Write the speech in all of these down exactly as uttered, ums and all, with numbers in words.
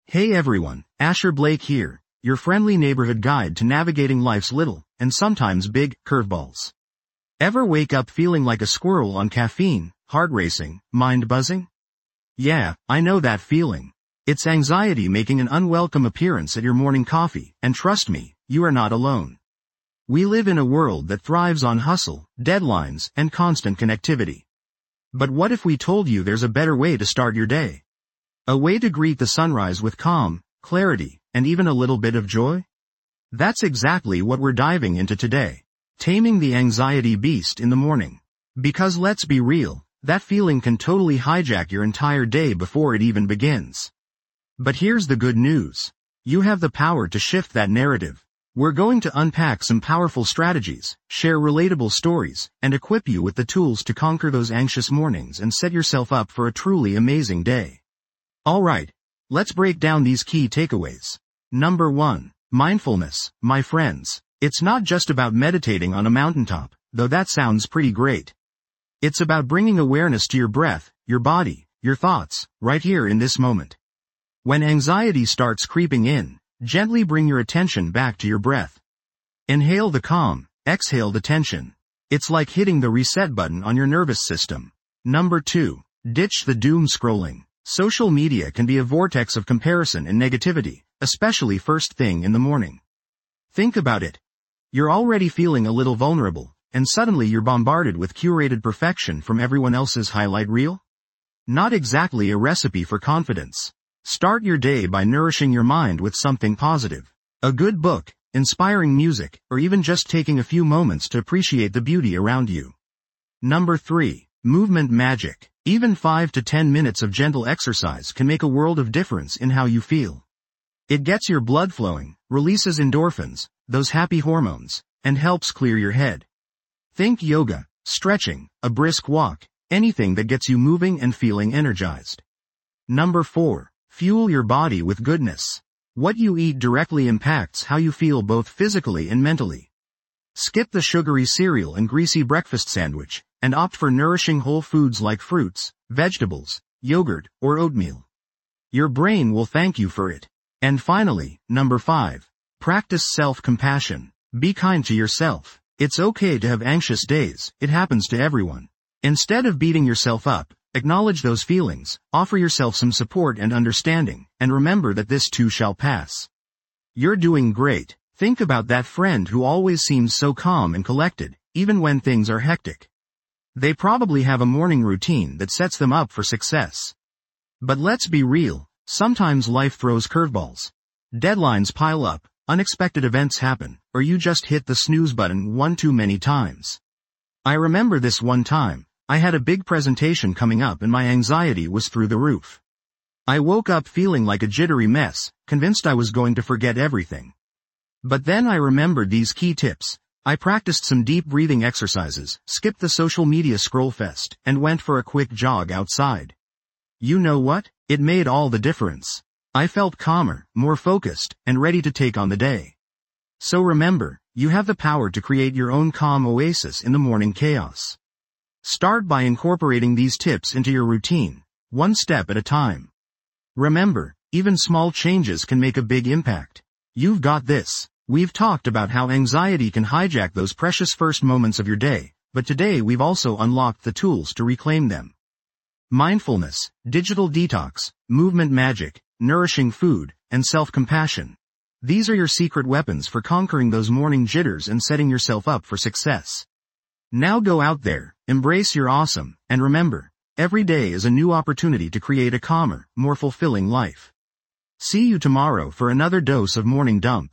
Hey everyone, Asher Blake here, your friendly neighborhood guide to navigating life's little, and sometimes big, curveballs. Ever wake up feeling like a squirrel on caffeine, heart racing, mind buzzing? Yeah, I know that feeling. It's anxiety making an unwelcome appearance at your morning coffee, and trust me, you are not alone. We live in a world that thrives on hustle, deadlines, and constant connectivity. But what if we told you there's a better way to start your day? A way to greet the sunrise with calm, clarity, and even a little bit of joy? That's exactly what we're diving into today. Taming the anxiety beast in the morning. Because let's be real, that feeling can totally hijack your entire day before it even begins. But here's the good news. You have the power to shift that narrative. We're going to unpack some powerful strategies, share relatable stories, and equip you with the tools to conquer those anxious mornings and set yourself up for a truly amazing day. Alright, let's break down these key takeaways. Number one. Mindfulness, my friends. It's not just about meditating on a mountaintop, though that sounds pretty great. It's about bringing awareness to your breath, your body, your thoughts, right here in this moment. When anxiety starts creeping in, gently bring your attention back to your breath. Inhale the calm, exhale the tension. It's like hitting the reset button on your nervous system. Number two. Ditch the doom scrolling. Social media can be a vortex of comparison and negativity, especially first thing in the morning. Think about it. You're already feeling a little vulnerable, and suddenly you're bombarded with curated perfection from everyone else's highlight reel? Not exactly a recipe for confidence. Start your day by nourishing your mind with something positive. A good book, inspiring music, or even just taking a few moments to appreciate the beauty around you. Number three. Movement magic. Even five to ten minutes of gentle exercise can make a world of difference in how you feel. It gets your blood flowing, releases endorphins, those happy hormones, and helps clear your head. Think yoga, stretching, a brisk walk, anything that gets you moving and feeling energized. Number four. Fuel your body with goodness. What you eat directly impacts how you feel both physically and mentally. Skip the sugary cereal and greasy breakfast sandwich, and opt for nourishing whole foods like fruits, vegetables, yogurt, or oatmeal. Your brain will thank you for it. And finally, number five. Practice self-compassion. Be kind to yourself. It's okay to have anxious days, it happens to everyone. Instead of beating yourself up, acknowledge those feelings, offer yourself some support and understanding, and remember that this too shall pass. You're doing great. Think about that friend who always seems so calm and collected, even when things are hectic. They probably have a morning routine that sets them up for success. But let's be real, sometimes life throws curveballs. Deadlines pile up, unexpected events happen, or you just hit the snooze button one too many times. I remember this one time. I had a big presentation coming up and my anxiety was through the roof. I woke up feeling like a jittery mess, convinced I was going to forget everything. But then I remembered these key tips. I practiced some deep breathing exercises, skipped the social media scroll fest, and went for a quick jog outside. You know what? It made all the difference. I felt calmer, more focused, and ready to take on the day. So remember, you have the power to create your own calm oasis in the morning chaos. Start by incorporating these tips into your routine, one step at a time. Remember, even small changes can make a big impact. You've got this. We've talked about how anxiety can hijack those precious first moments of your day, but today we've also unlocked the tools to reclaim them. Mindfulness, digital detox, movement magic, nourishing food, and self-compassion. These are your secret weapons for conquering those morning jitters and setting yourself up for success. Now go out there, embrace your awesome, and remember, every day is a new opportunity to create a calmer, more fulfilling life. See you tomorrow for another dose of Morning Dump.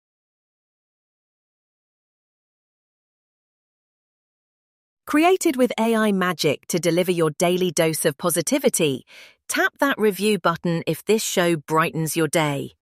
Created with A I magic to deliver your daily dose of positivity, tap that review button if this show brightens your day.